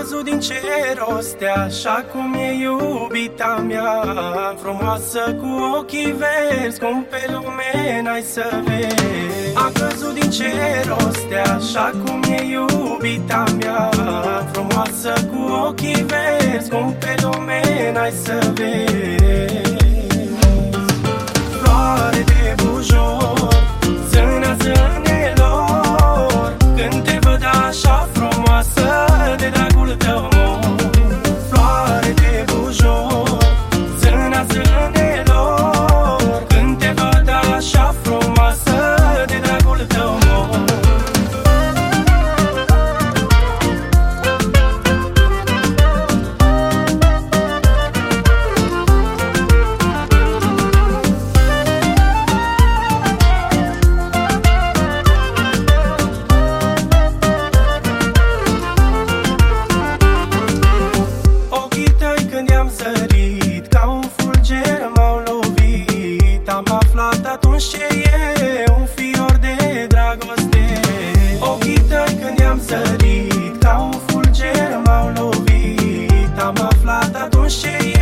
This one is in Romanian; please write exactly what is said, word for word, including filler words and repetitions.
căzut din cer o stea, așa cum e iubita mea, frumoasă cu ochii verzi, cum pe lume n-ai să vezi. A căzut din cer o stea, așa cum e iubita mea, frumoasă cu ochii verzi, cum pe lume n-ai să vezi. Floare de bujor, zâna zânelor, când te văd așa frumoasă, de dragul tău mor. Floare de bujor, zâna zânelor, când te văd așa frumoasă, de dragul tău mor. Am aflat atunci ce e un fior de dragoste. Ochii tăi când i-am sărit, ca un fulger m-au lovit. Am aflat atunci ce e